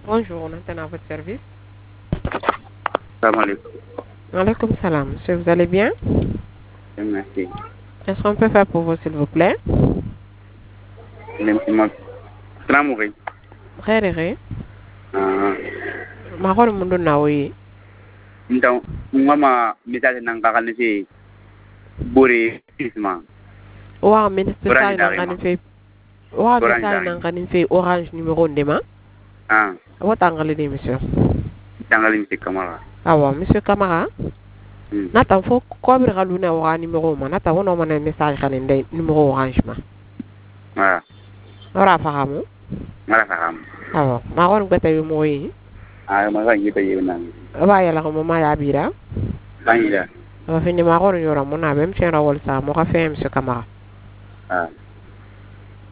Bonjour, on est à votre service. Salam alaikum. Alaikum salam. Monsieur, vous allez bien? Merci. Qu'est-ce qu'on peut faire pour vous, s'il vous plaît? Salam alaikum. Rere. Mahoro mundu nawi. Então, uma message nang kakal si Buri Isma. Wa ministre Orange sali Darima. nangani fe. Wa Orange message Darima. nangani fe orange numéro ndema. Ah, Wa tangali ni monsieur. tangalin si Kamara. Awa, monsieur Kamara. Hmm. Nata fo ko bir galuna wa numéro ma nata wono mana message kan ndey numéro orange ma. Ah, Ora fahamu. mara faham. Awa, mahoro ngata yo moyi. Ah, mara ngita yunang. Ba yala ko mama ya bira. Bangida. Wa fini mahoro yora mona bem chera wol sa mo ka fe monsieur Kamara. Ah.